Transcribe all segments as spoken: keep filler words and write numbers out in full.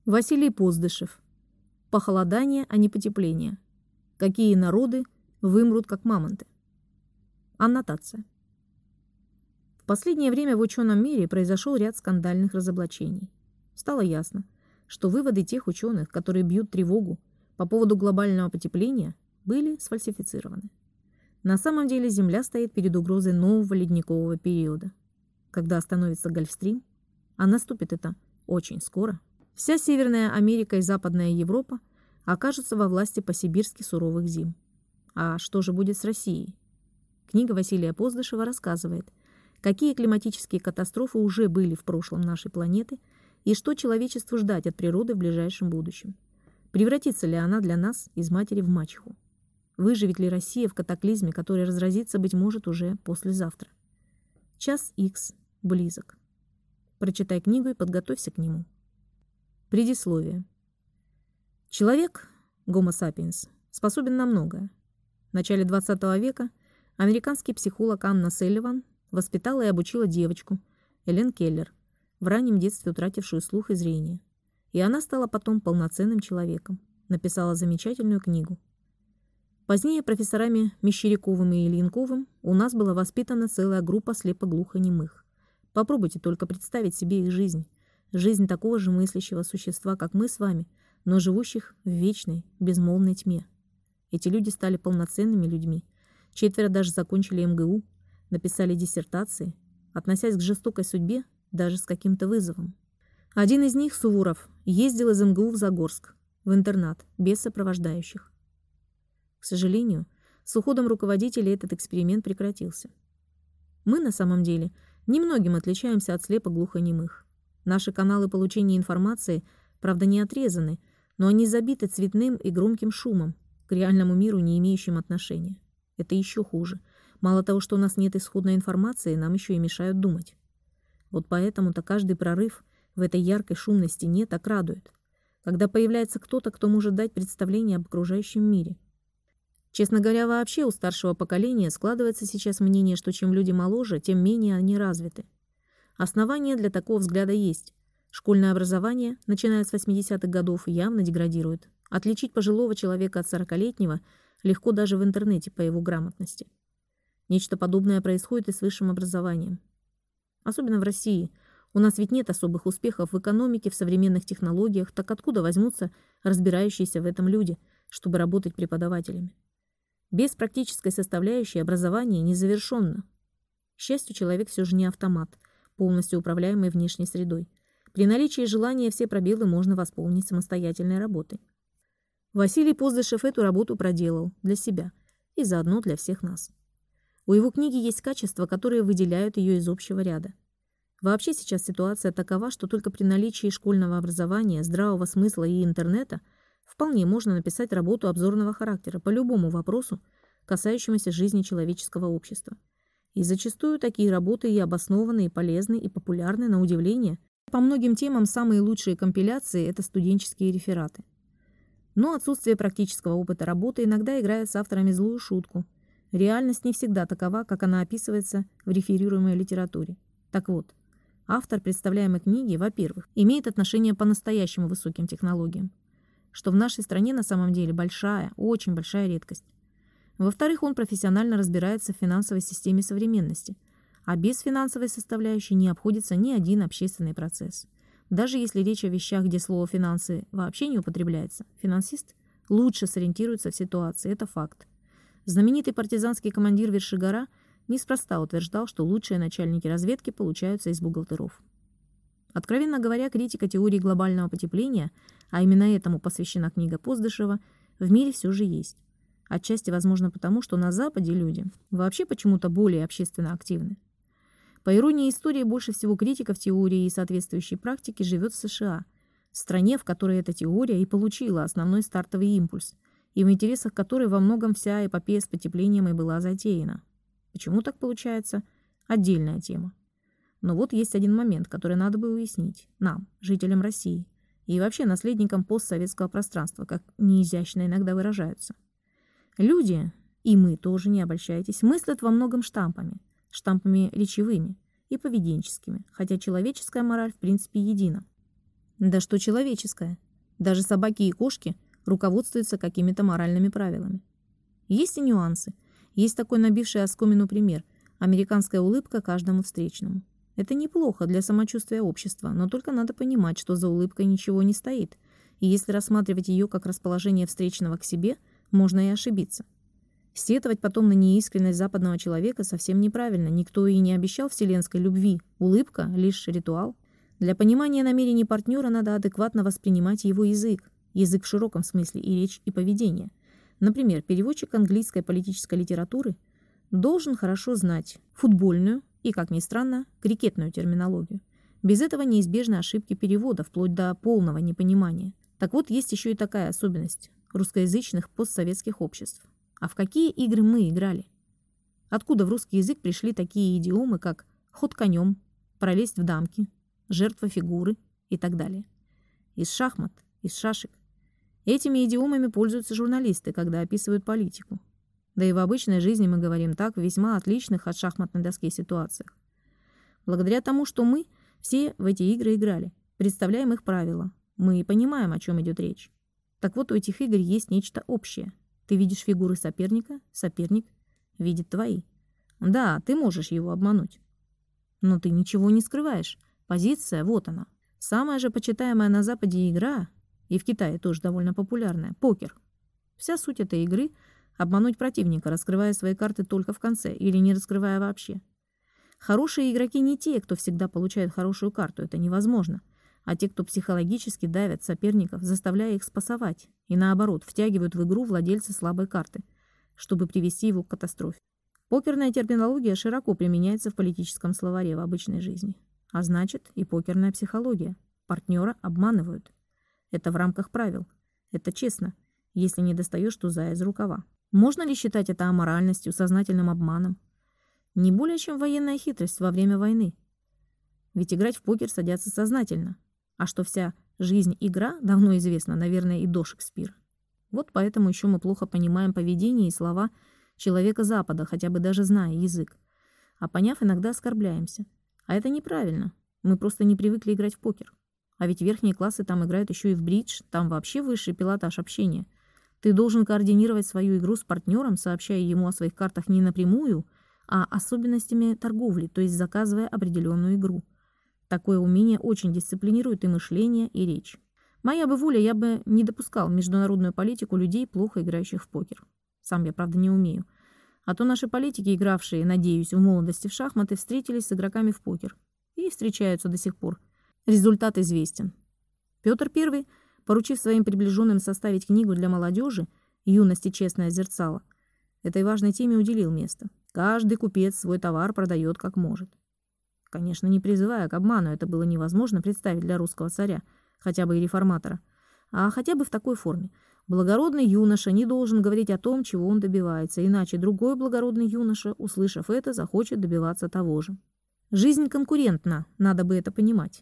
Василий Поздышев. Похолодание, а не потепление. Какие народы вымрут, как мамонты. Аннотация. В последнее время в ученом мире произошел ряд скандальных разоблачений. Стало ясно, что выводы тех ученых, которые бьют тревогу по поводу глобального потепления, были сфальсифицированы. На самом деле Земля стоит перед угрозой нового ледникового периода. Когда остановится Гольфстрим, а наступит это очень скоро, вся Северная Америка и Западная Европа окажутся во власти по-сибирски суровых зим. А что же будет с Россией? Книга Василия Поздышева рассказывает, какие климатические катастрофы уже были в прошлом нашей планеты и что человечеству ждать от природы в ближайшем будущем. Превратится ли она для нас из матери в мачеху? Выживет ли Россия в катаклизме, который разразится, быть может, уже послезавтра? Час икс близок. Прочитай книгу и подготовься к нему. Предисловие. Человек, Homo sapiens, способен на многое. В начале двадцатого века американский психолог Анна Селливан воспитала и обучила девочку, Элен Келлер, в раннем детстве утратившую слух и зрение. И она стала потом полноценным человеком, написала замечательную книгу. Позднее профессорами Мещеряковым и Ильинковым у нас была воспитана целая группа слепо-глухонемых. Попробуйте только представить себе их жизнь. Жизнь такого же мыслящего существа, как мы с вами, но живущих в вечной, безмолвной тьме. Эти люди стали полноценными людьми. Четверо даже закончили эм гэ у, написали диссертации, относясь к жестокой судьбе даже с каким-то вызовом. Один из них, Суворов, ездил из эм гэ у в Загорск, в интернат, без сопровождающих. К сожалению, с уходом руководителя этот эксперимент прекратился. Мы, на самом деле, немногим отличаемся от слепо-глухонемых. Наши каналы получения информации, правда, не отрезаны, но они забиты цветным и громким шумом, к реальному миру не имеющим отношения. Это еще хуже. Мало того, что у нас нет исходной информации, нам еще и мешают думать. Вот поэтому-то каждый прорыв в этой яркой шумной стене так радует, когда появляется кто-то, кто может дать представление об окружающем мире. Честно говоря, вообще у старшего поколения складывается сейчас мнение, что чем люди моложе, тем менее они развиты. Основания для такого взгляда есть. Школьное образование, начиная с восьмидесятых годов, явно деградирует. Отличить пожилого человека от сорокалетнего легко даже в интернете по его грамотности. Нечто подобное происходит и с высшим образованием. Особенно в России. У нас ведь нет особых успехов в экономике, в современных технологиях, так откуда возьмутся разбирающиеся в этом люди, чтобы работать преподавателями? Без практической составляющей образование незавершенно. К счастью, человек все же не автомат, полностью управляемый внешней средой. При наличии желания все пробелы можно восполнить самостоятельной работой. Василий Поздышев эту работу проделал для себя и заодно для всех нас. У его книги есть качества, которые выделяют ее из общего ряда. Вообще сейчас ситуация такова, что только при наличии школьного образования, здравого смысла и интернета вполне можно написать работу обзорного характера по любому вопросу, касающемуся жизни человеческого общества. И зачастую такие работы и обоснованы, и полезны, и популярны, на удивление. По многим темам самые лучшие компиляции – это студенческие рефераты. Но отсутствие практического опыта работы иногда играет с авторами злую шутку. Реальность не всегда такова, как она описывается в реферируемой литературе. Так вот, автор представляемой книги, во-первых, имеет отношение к по-настоящему высоким технологиям, что в нашей стране на самом деле большая, очень большая редкость. Во-вторых, он профессионально разбирается в финансовой системе современности, а без финансовой составляющей не обходится ни один общественный процесс. Даже если речь о вещах, где слово «финансы» вообще не употребляется, финансист лучше сориентируется в ситуации, это факт. Знаменитый партизанский командир Вершигора неспроста утверждал, что лучшие начальники разведки получаются из бухгалтеров. Откровенно говоря, критика теории глобального потепления, а именно этому посвящена книга Поздышева, в мире все же есть. Отчасти, возможно, потому, что на Западе люди вообще почему-то более общественно активны. По иронии истории, больше всего критиков теории и соответствующей практики живет в США, стране, в которой эта теория и получила основной стартовый импульс, и в интересах которой во многом вся эпопея с потеплением и была затеяна. Почему так получается? Отдельная тема. Но вот есть один момент, который надо бы уяснить нам, жителям России, и вообще наследникам постсоветского пространства, как неизящно иногда выражаются. Люди, и мы тоже, не обольщайтесь, мыслят во многом штампами, штампами речевыми и поведенческими, хотя человеческая мораль в принципе едина. Да что человеческое. Даже собаки и кошки руководствуются какими-то моральными правилами. Есть и нюансы. Есть такой набивший оскомину пример – американская улыбка каждому встречному. Это неплохо для самочувствия общества, но только надо понимать, что за улыбкой ничего не стоит. И если рассматривать ее как расположение встречного к себе, можно и ошибиться. Сетовать потом на неискренность западного человека совсем неправильно. Никто и не обещал вселенской любви. Улыбка – лишь ритуал. Для понимания намерений партнера надо адекватно воспринимать его язык. Язык в широком смысле и речь, и поведение. Например, переводчик английской политической литературы должен хорошо знать футбольную и, как ни странно, крикетную терминологию. Без этого неизбежны ошибки перевода, вплоть до полного непонимания. Так вот, есть еще и такая особенность русскоязычных постсоветских обществ. А в какие игры мы играли? Откуда в русский язык пришли такие идиомы, как «ход конем», «пролезть в дамки», «жертва фигуры» и так далее? Из шахмат, из шашек. Этими идиомами пользуются журналисты, когда описывают политику. Да и в обычной жизни мы говорим так в весьма отличных от шахматной доски ситуациях. Благодаря тому, что мы все в эти игры играли, представляем их правила, мы и понимаем, о чем идет речь. Так вот, у этих игр есть нечто общее. Ты видишь фигуры соперника, соперник видит твои. Да, ты можешь его обмануть. Но ты ничего не скрываешь. Позиция, вот она. Самая же почитаемая на Западе игра, и в Китае тоже довольно популярная, покер. Вся суть этой игры – обмануть противника, раскрывая свои карты только в конце или не раскрывая вообще. Хорошие игроки не те, кто всегда получает хорошую карту, это невозможно, а те, кто психологически давят соперников, заставляя их спасовать, и наоборот, втягивают в игру владельца слабой карты, чтобы привести его к катастрофе. Покерная терминология широко применяется в политическом словаре в обычной жизни. А значит, и покерная психология. Партнера обманывают. Это в рамках правил. Это честно, если не достаешь туза из рукава. Можно ли считать это аморальностью, сознательным обманом? Не более чем военная хитрость во время войны. Ведь играть в покер садятся сознательно. А что вся жизнь игра, давно известно, наверное, и до Шекспира. Вот поэтому еще мы плохо понимаем поведение и слова человека Запада, хотя бы даже зная язык. А поняв, иногда оскорбляемся. А это неправильно. Мы просто не привыкли играть в покер. А ведь верхние классы там играют еще и в бридж, там вообще высший пилотаж общения. Ты должен координировать свою игру с партнером, сообщая ему о своих картах не напрямую, а особенностями торговли, то есть заказывая определенную игру. Такое умение очень дисциплинирует и мышление, и речь. Моя бы воля, я бы не допускал в международную политику людей, плохо играющих в покер. Сам я, правда, не умею. А то наши политики, игравшие, надеюсь, в молодости в шахматы, встретились с игроками в покер. И встречаются до сих пор. Результат известен. Петр Первый, поручив своим приближенным составить книгу для молодежи «Юность и честное зерцало», этой важной теме уделил место. Каждый купец свой товар продает как может. Конечно, не призывая к обману, это было невозможно представить для русского царя, хотя бы и реформатора, а хотя бы в такой форме. Благородный юноша не должен говорить о том, чего он добивается, иначе другой благородный юноша, услышав это, захочет добиваться того же. Жизнь конкурентна, надо бы это понимать.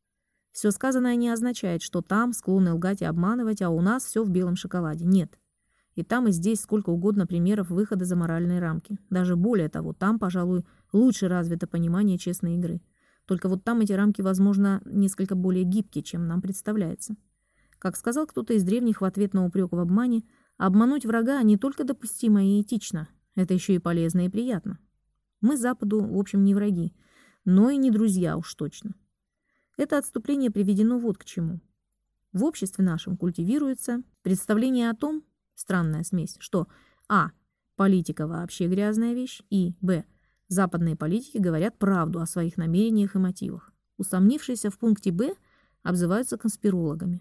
Все сказанное не означает, что там склонны лгать и обманывать, а у нас все в белом шоколаде. Нет. И там, и здесь сколько угодно примеров выхода за моральные рамки. Даже более того, там, пожалуй, лучше развито понимание честной игры. Только вот там эти рамки, возможно, несколько более гибкие, чем нам представляется. Как сказал кто-то из древних в ответ на упрек в обмане, обмануть врага не только допустимо и этично, это еще и полезно и приятно. Мы Западу, в общем, не враги, но и не друзья уж точно. Это отступление приведено вот к чему. В обществе нашем культивируется представление о том, странная смесь, что а. политика вообще грязная вещь, и б. западные политики говорят правду о своих намерениях и мотивах. Усомнившиеся в пункте б обзываются конспирологами.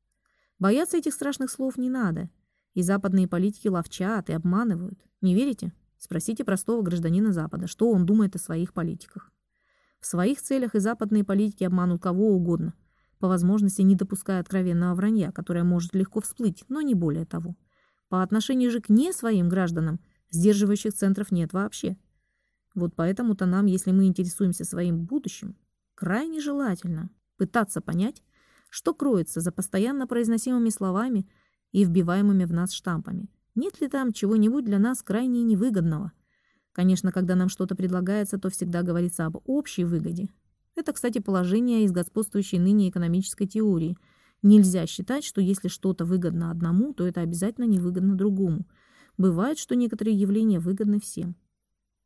Бояться этих страшных слов не надо, и западные политики ловчат и обманывают. Не верите? Спросите простого гражданина Запада, что он думает о своих политиках. В своих целях и западные политики обманут кого угодно, по возможности не допуская откровенного вранья, которое может легко всплыть, но не более того. По отношению же к не своим гражданам сдерживающих центров нет вообще. Вот поэтому-то нам, если мы интересуемся своим будущим, крайне желательно пытаться понять, что кроется за постоянно произносимыми словами и вбиваемыми в нас штампами. Нет ли там чего-нибудь для нас крайне невыгодного? Конечно, когда нам что-то предлагается, то всегда говорится об общей выгоде. Это, кстати, положение из господствующей ныне экономической теории. Нельзя считать, что если что-то выгодно одному, то это обязательно невыгодно другому. Бывает, что некоторые явления выгодны всем.